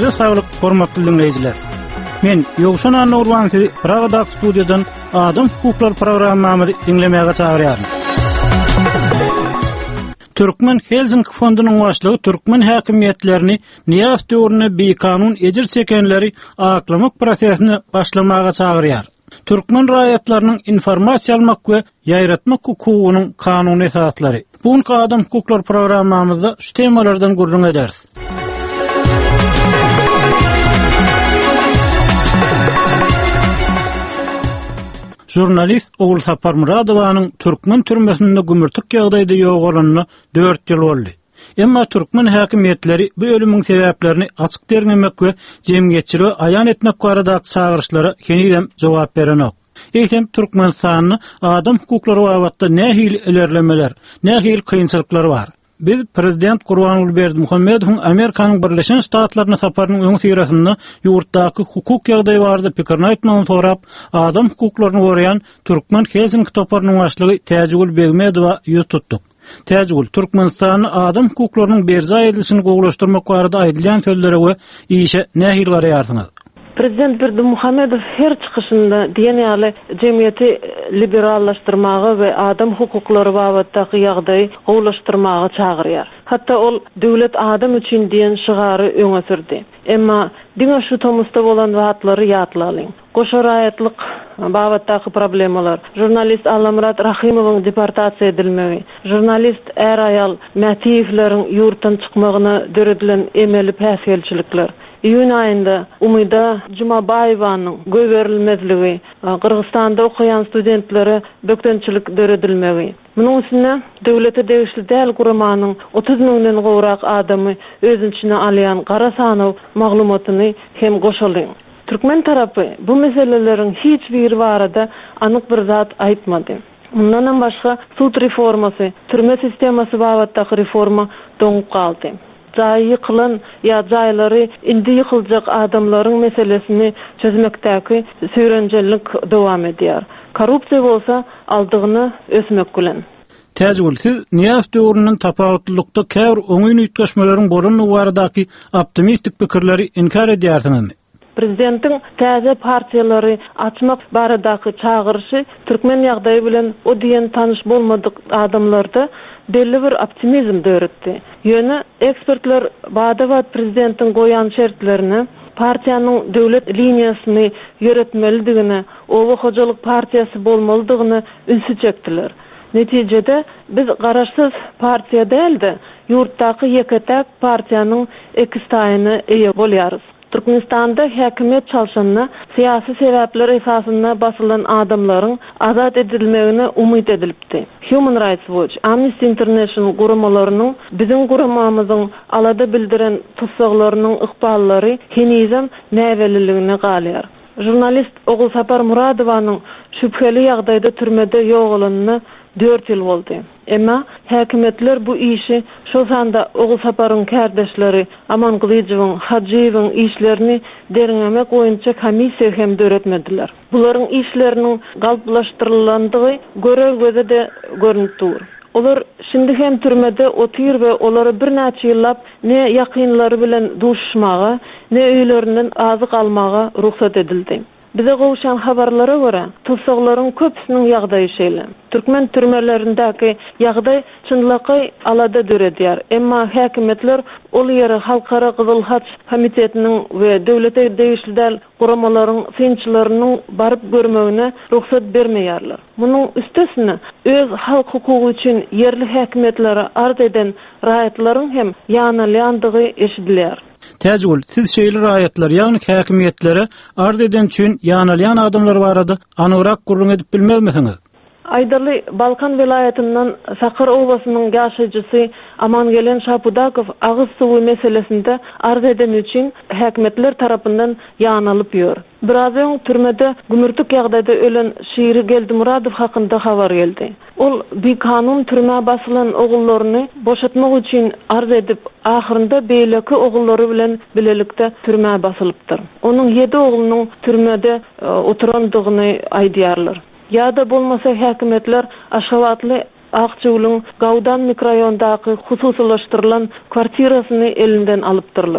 Ýerde saglyk, hormatly dinleýijiler. Men Ýogşan Anurwan sizi Pragada studiýadan Adam hukuklar programmamy dinlemäge çagyrýarym. Türkmen Helsinki fondunyň başlygy türkmen häkimiýetlerini Niýaz döwrüne beýkanun ejir çekenleri aklamak prosesini başlamaga çagyrýar. Türkmen raýatlarynyň informasiýa almak we ýaýratmak hukugynyň kanuny esaslary. Bugünkü Adam hukuklar programmamyzda şu temalardan gurrun ederiz. Jurnalist Oğul Sapar Muradowanyň Türkmen türmesinde gümürtük ýagdaýda ýogalanyna 4 ýyl boldy. Emma türkmen häkimiýetleri bu ölümüň sebäplerini açyk dermemek we jemgyýetçiligi aýan etmek barada çağırışlara kenidem jogap berenok. Eýtem Türkmenistanyny adam hukuklary babatda nähili ilerlemeler, nähili kynçylyklar bar. Biz Prezident Gurbanuly Berdimuhammedowyň Amerikanyň Birleşen Ştatlaryna saparynyň öň syrasynda ýurtdaky hukuk ýagdaýy barada pikirini aýtmagyny sorap, adam hukuklaryny goraýan Türkmen Helsinki toparynyň başlygy Täjgül Begmedowa ýüz tutdyk. Täjgül Türkmenistanyň adam hukuklarynyň berza edilişini gowlaşdyrmak barada aýdylýan sözlere we işe nähili garaýarsyňyz? Prezident Berdimuhammedow her çykyşynda diýen ýaly jemgyýeti liberallaşdyrmagy we adam hukuklary babatdaky ýagdaýy gowlaşdyrmagy çagyrýar. Hatda ol döwlet adam üçin diýen şygary öňe sürdi. Emma diňe şu tomusda bolan watlary ýatlalyň. Goşa raýatlyk babatdaky problemalar, jurnalist Allamrat Rahimowyň deportasiýa edilmegi, jurnalist er aýal Mätiýevleriň ýurtdan çykmagyna döredilen emeli päsgelçilikler. Ýün aýynda Umyda Jumabaýewanyň göwerilmezligi, Kyrgyzstanda okuyan studentlere böktençilik döredilmegi. Munyň üstüne döwlete degişli däl guramanyň 30 000-den gowrak adamy öz içine alýan gara sanaw maglumatyny hem goşalyň. Türkmen tarapy bu meselelerin hiç bir barada anyk bir zat aýtmady. Mundan başga sud reformasy, türme sistemasy babatdaky reforma doňup kaldy. Jaýy ýykylan ýa jaýlary indi ýykyljak adamlaryň meselesini çözmekdäki süýrenjelik dowam edýär. Korrupsiýa bolsa aldygyny ösmek bilen. Täjgül, siz Niýaz döwrüniň tapawutlykda käwr oňyn ýetgeşmeleriň boruny baradaky optimistik pikirleri inkar edýärsiňizmi? Prezidentiň täze partiýalary açmak baradaky çağırışı türkmen ýagdaýy bilen o diýen tanyş bolmadyk adamlarda belli bir optimizm döretdi. Ýöne ekspertler bada prezidentiň goýan şertlerini partiýanyň döwlet liniýasyny ýöretmelidigini, owa hojalyk partiýasy bolmalydygyny ünsü çekdiler. Netijede biz garaşsyz partiýa däldi, ýurtdaky ýeketäk partiýanyň ekstaýyny eýe bolýarys. Türkmenistanda häkimet çalşanyna siyasi sebäpler esasynda basylan adamlaryň azat edilmegine umyt edilipdi. Human Rights Watch, Amnesty International guramalarynyň biziň guramamyzyň alada bildiren tutsaglarynyň ykballary henizem näweliligine galýar. Jurnalist Oğul Sapar Muradowanyň şüpheli ýagdaýda türmede ýogalanyna 4 ýyl boldy. Emma häkimetler bu işi şo sanda Oğul Saparyň kärdeşleri Aman Glyjewyň, Hajiýewyň işlerini derinlemek boýunça komissiýa hem döretmediler. Bularyň işleriniň galplaşdyrylandygy görer gözde de görünip dur. Olar şimdi hem türmede otyr we olary bir näçe ýyllap ne ýakynlary bilen duşmaga, ne öýlerinden azyk almaga ruhsat edildi. Bize gowşan habarlara göre tutsaglaryň köpsiniň ýagdaýy şeýle. Türkmen türmelerindäki ýagdaý çynlaky alada döredýär. Emma häkimetler ol ýere Halkara Gyzyl Haç komitetiniň we döwlete degişli guramalaryň synçylarynyň baryp görmegine ruhsat bermeýärler. Munyň üstesine öz halk hukugy üçin yerli häkimetlere arz eden raýatlaryň hem ýanalyandygy eşidilýär. Täjgül, siz şeýle raýatlar, ýagny häkimetlere arz eden üçin ýanalyan adamlar barada anyrak gurrun edip bilmezmisiňiz? Aydaly Balkan vilayatynyň Sakar owasynyň ýaşaýjysy Amangelen Şapudakow agyz suwy meselesinde arz eden üçin häkimetler tarapyndan ýanalyp ýör. Biraz öň türmede gümürtük ýagdaýda ölen Şiiri Geldimuradov hakynda habar geldi. Ol bir kanun türme basylan ogullaryny boşatmak üçin arz edip ahyrynda beýleki ogullary bilen bilelikde türme basylypdyr. Onuň 7 ogulynyň türmede oturandygyny aýdýarlar. Ýa-da bolmasa häkimetler Aşgabatly Akçıwlyň Gawdan mikroraýondaky hususlaşdyrylan kwartirasyny elinden alypdyrlar.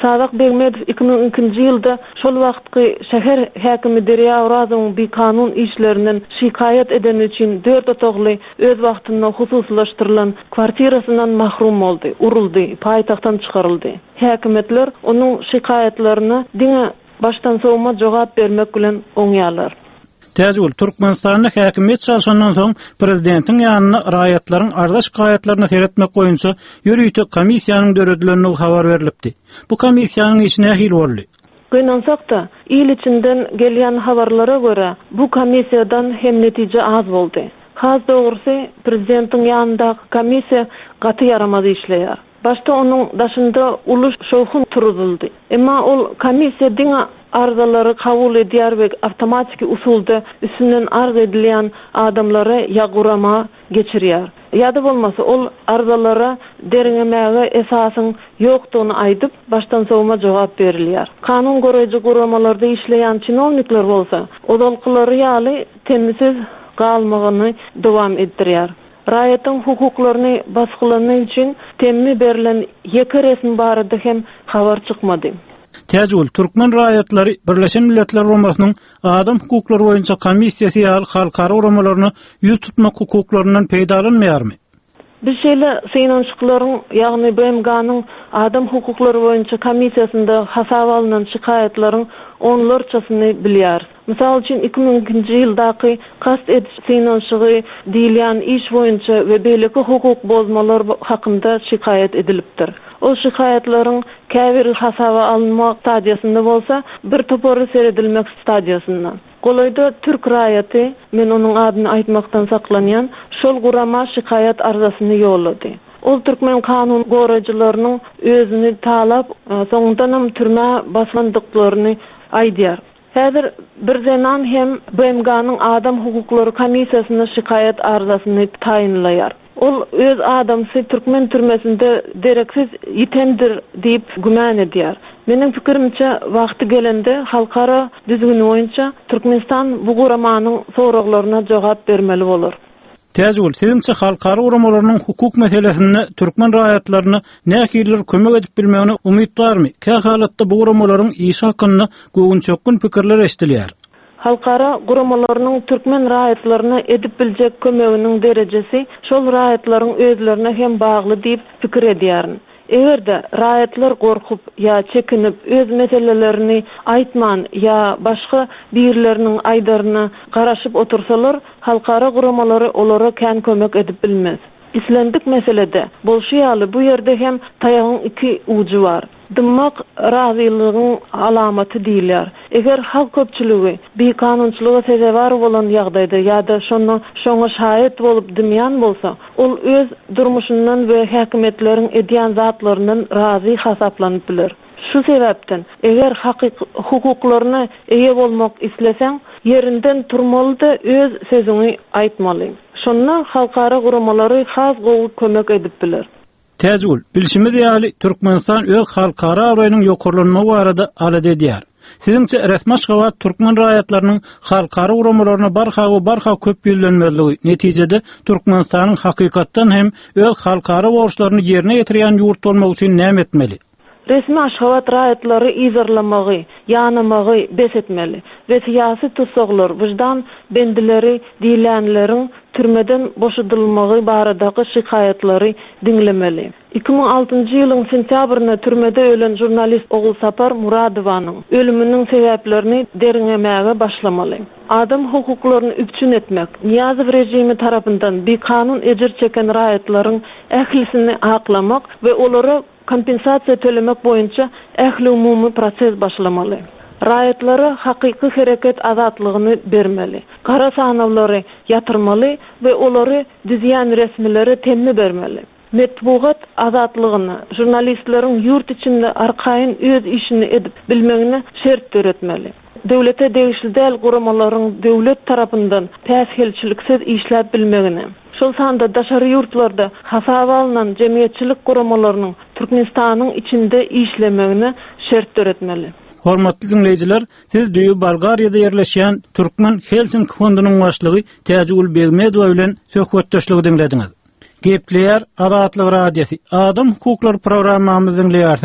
Sadak Begmedov 2002-nji ýylda şol wagtky şäher häkimi Derýa Orazowyň bir kanun işlerinden şikayet eden üçin 4 otogly öz wagtynda hususlaşdyrylan kwartirasyndan mahrum boldy, uruldy, paýtagtdan çykaryldy. Häkimetler onuň şikayetlerini diňe baştan sowma jogap bermek bilen oňýarlar. Täzgül Türkmenistanda häkimiýet çalşandan soň prezidentiň ýanyna raýatlaryň arda şikaýetlerini seretmek boýunça ýürüýte komissiýanyň döredlerini habar berilipdi. Bu komissiýanyň işine nähil boldy? Gynansak-da, il içinden gelýän habarlara görä, bu komissiýadan hem netije az boldy. Has dogrusy prezidentiň ýanyndaky komissiýa gaty yaramaz işleýär. Başta onuň daşynda uluş şowhun turuldy. Emma ol komissiýa diňe arzalary kabul edýär we awtomatik usulda üstünden arz edilýän adamlara ýagurama geçirýär. Ýa-da bolmasa ol arzalara deriňemäge esasyň ýokdugyny aýdyp baştan sowma jogap berilýär. Kanun goraýjy guramalarda işleýän çinovnikler bolsa, odalkylary ýaly temsiz galmagyny dowam etdirýär. Raýatyň hukuklaryny basgylanyň üçin temmi berilen ýeke resmi barada hem habar çykmady. Täzgül Türkmen raýatlary Birleşen Milletler Uramasynyň adam hukuklary boýunça komissiýasy ýaly halkara uramalaryny ýüz tutmak hukuklarynyň peýdalanmaýarmy? Bir şeýle synançyklaryň, ýagny BMG-nyň adam hukuklary boýunça komissiýasynda hasap alynan şikaýetlaryň onlarçasyny bilýär. Mysal üçin 2002-nji ýyldaky kast ediş synançygy diýilýän iş boýunça we beýleki hukuk bozmalar hakynda şikaýet edilipdir. O şikaýetlaryň käbir hasaba alınmak stadiýasynda bolsa, bir topory seredilmek stadiýasyndan. Golaýda Türk raýaty, men onuň adyny aýtmakdan saklanýan, şol gurama şikaýet arzasyny ýollady. Ol Türkmen kanun goraýjylarynyň özüni talap, soňundan türme basmandyklaryny aýdýar. Häzir bir zenan hem BMG-nyň adam hukuklary komissiýasyna şikaýet arzasyny taýinlaýar. Ol öz adamsy Türkmen türmesinde dereksiz ýitendir diýip güman edýär. Meniň pikirimçe wagty gelende halkara düzgünü boýunça Türkmenistan bu guramanyň soraklaryna jogap bermeli bolar. Täzgül sizinçe halkara uramalarynyň hukuk meselesinde Türkmen raýatlaryna nähiller kömek edip bilmegine umytdarmy? Kä halatda bu uramalaryň işi hakynda göwünçökün pikirler eşdilýär. Halkara guramalarynyň Türkmen raýatlaryna edip biljek kömeginiň derejesi şol raýatlaryň özlerine hem bagly diýip pikir edýär. Egerde raýatlar gorkup ýa çekinip öz meselelerini aýtman ýa başga birleriniň aýdaryna garaşyp otursalar, halkara guramalary olara kän kömek edip bilmez. İslendik meselede bolşy ýaly bu ýerde hem taýagyň iki uju bar. Dymmak razylygyň alamaty diýilýär. Eger halk köpçüligi bir kanunçylyga sezebar bolan ýagdaýda ýa-da şoňa şahit bolup dymýan bolsa, ol öz durmuşyndan we häkimetleriň edýän zatlaryndan razy hasaplanyp biler. Şu sebäpden eger hukuklaryna eýe bolmak isleseň, ýerinden turmaly-da öz sözüňi aýtmaly. Şonda halkara guramalary has gowy kömek edip biler. Täzgül bilşimiz ýaly Türkmenistan öz halkara awraýynyň ýokurlanmagy barada alad edýär. Sizinçe resmi şawat Türkmen raýatlarynyň halkara uramalaryna barha köp ýüzlenmeligi netijede Türkmenistanyň hakykatdan hem öz halkara borçlaryny ýerine ýetirýän ýurt bolmagy üçin näme etmeli? Resmi aşgabat raýatlary izarlamagy, ýanamagy besetmeli we syýasy tutsaglar, wyjdan bendileri diýilänleriň türmeden boşadylmagy baradaky şikaýetlary diňlemeli. 2006-njy ýylyň sentýabrynda türmede ölen jurnalist Ogulsapar Muradowanyň ölüminiň sebäplerini deriňemäge başlamaly. Adam hukuklaryny üpçün etmek, Niýazow rejimi tarapyndan bir kanun ejir çeken raýatlaryň ählisini aklamak we olara kompensasiýa tölemek boýunça ähli umumy proses başlamaly. Raýatlary hakyky hereket azatlygyny bermeli. Kara sanawlary ýatyrmaly we olary düzýän resmileri temmi bermeli. Metbuat azatlygyny, jurnalistleriň ýurt içinde arkaýyn öz işini edip bilmegine şert töretmeli. Döwlete degişli däl guramalaryň döwlet tarapyndan täsirçiliksiz işläp bilmegine. Şol sanda daşary ýurtlarda hasaba alynan jemgyýetçilik guramalarynyň Türkmenistanyň içinde işlemegine şert töretmeli. Hormatly dinleyijiler, siz Düýü Bolgariýada ýerleşýän Türkmen Helsinki fondunyň başlygy Täzgül Begmedow bilen söhbetdeşligi dinlediňiz. Gepleýär Azatlyk radiosi Adam hukuklary programmamyzy dinleýärsiňiz.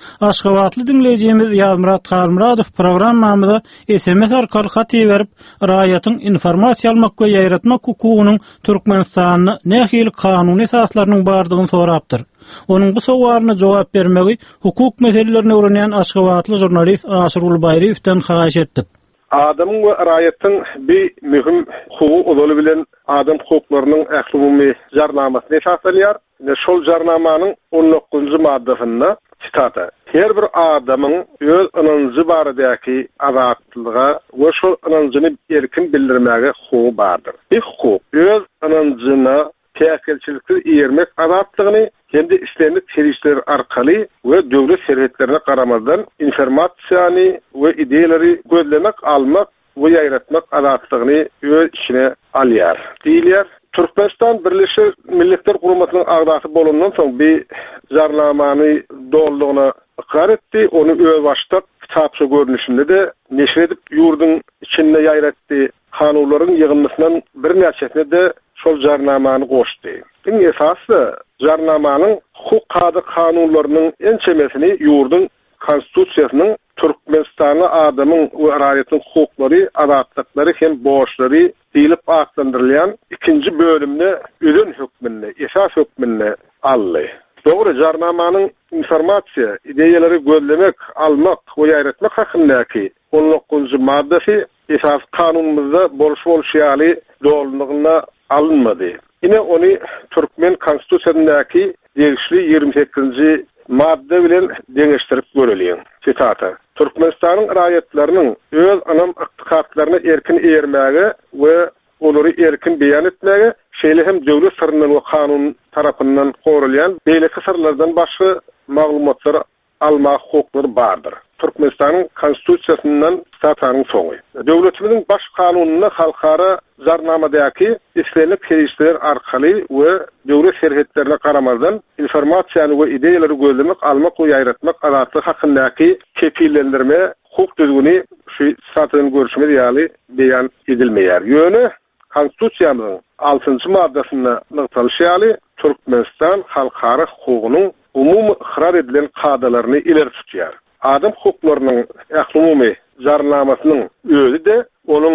Aşgabatly dinleýijimiz Ýazmurat Garmuradow programmamyza SMS arkaly hat berip, raýatyň informasiýa almak we ýaýratmak hukugynyň Türkmenistanyny nähili kanuny esaslarynyň bardygyny sorapdyr. Onuň bu sowalyna jogap bermegi hukuk meselelerini öwrenýän Aşgabatly jurnalist Aşyr Ulbaýrowdan haýyş etdik. Adamın ve raýatyň bir mühim hukugy olaly bilen adam hukuklarynyň ählumumy jarnamasyny esaslanýar. Şol jarnamanyň 19-njy maddesinde sitata: her bir adamyň öz ynanjy baradaky azatlyga we şol ynanjyny erkin bildirmäge hukugy bardyr. Bir hukuk öz ynanjyna täkelçilikli ýermek azatlygyny hem de islenlik serişler arkaly we döwlet serhetlerine garamazdan informasiýany we ideýaleri gözlemek, almak we ýaýratmak azatlygyny öz içine alýar. Diýilýär. Türkmenistan Birleşik Milletler Guramasynyň agdaty bolandan soň bir jarnamany doldugyna ikrar etdi. Onu öz başda kitapça görnüşinde de neşr edip ýurdun içinde ýaýratdy. Kanunlaryň ýygynmasyndan bir näçesine de şol jarnamany goşdy. Iň esasy jarnamanyň hukuk kanunlarynyň ençemesini ýurdun konstitusiýasynyň Türkmenistany adamyň we raýatyň hukuklary, azatlyklary hem borçlary diýilip aklandyrylýan 2-nji bölümde özün hökmünde, esas hökmünde aldy. Dogry jarnamanyň informasiýa, ideýaleri gözlemek, almak we ýaýratmak hakyndaky 19-njy maddesi esas kanunymyzda bolşaly dolanygyna alınmady. Ine onu Türkmen konstitusiýasyndaky degişli 28-nji madde bilen deňeşdirip görelýär. Sitata: Türkmenistanyň raýatlarynyň öz anam ykdykaklaryny erkin eýermäge we olary erkin beýan etmäge, şeýle hem döwlet sırryndan we kanun tarapyndan gorulýan beýleki sırlardan başga maglumatlary almak hukuklary bardyr. Türkmenistanyň konstitusiýasyndan statanyň soňy. Döwletimiziň baş kanunyna halkara jarnamadaky islenlik serişler arkaly we döwlet serhetlerine garamazdan informasiýany we ideýaleri gözlemek, almak we ýaýratmak azatlygy hakyndaky kepillendirme hukuk düzgüni şu statyň görüşmeli ýaly beýan edilmeýär. Ýöne konstitusiýamyzyň 6-njy maddesinde nyktalyşýaly Türkmenistan halkara hukugynyň umumy ikrar edilen kadalaryny ileri tutýar. Adam hukuklarynyň ählumumy jarnamasynyň özü de onuň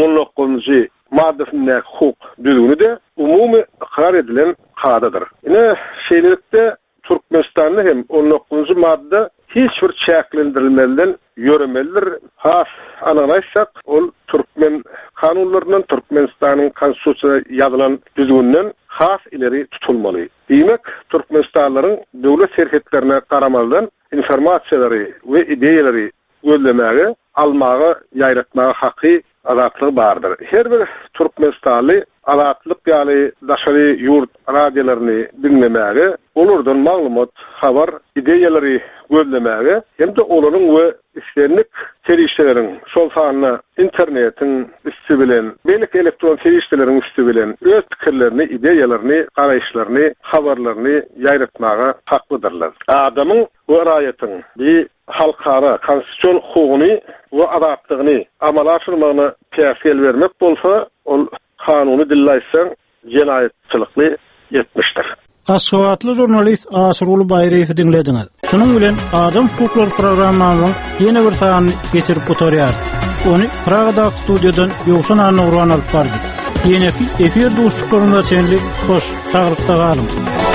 19-njy maddesinde hukuk düzgüni de umumy ikrar edilen kadadyr. Ine şeýlelikde Türkmenistanyň hem 19-njy madde hiç bir çäklendirilmeden ýöremelidir. Has analaýsak, ol Türkmen kanunlarynyň Türkmenistanyň konstitusiýasy ýazylan düzgünden has ileri tutulmaly. Demek, Türkmenistanlaryň döwlet serhetlerine garamazdan informasiýalary we ideýaleri gözlemäge, almagy, ýaýratmagy haky azatlygy bardyr. Her bir Türkmenistanly azatlyk ýaly daşary ýurt radiolaryny dinlemäge, olardan maglumat, habar, ideýaleri gözlemäge hem de olaryň we islenlik serişleriň şol sanyna internetiň üstü bilen, beýleki elektron serişleriň üstü bilen öz pikirlerini, ideýalaryny, garaýşlaryny, habarlaryny ýaýratmaga haklydyrlar. Adamyň we raýatyň bir halkara konstitusiýon hukugyny we azatlygyny amala aşyrmagyna täsir bermek bolsa, ol kanuny dillaýsaň jenaýetçilikli etmişdir. Aşgabatly jurnalist Aşyr Ulbaýrow dinlediňiz. Şunun bilen Adam Hukuklary programmanyň ýene bir sanyny geçirip oturýar. Onu Pragada studiýadan Ýogşan Nurwan alyp bardy. Ýene efir duşuklaryna çenli hoş, taglykda galym.